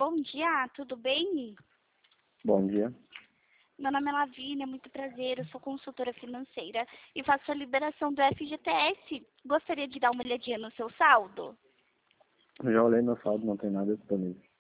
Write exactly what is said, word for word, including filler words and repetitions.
bom dia, tudo bem? Bom dia. Meu nome é Lavínia, muito prazer, eu sou consultora financeira e faço a liberação do F G T S. Gostaria de dar uma olhadinha no seu saldo? Já olhei meu saldo, não tem nada disponível.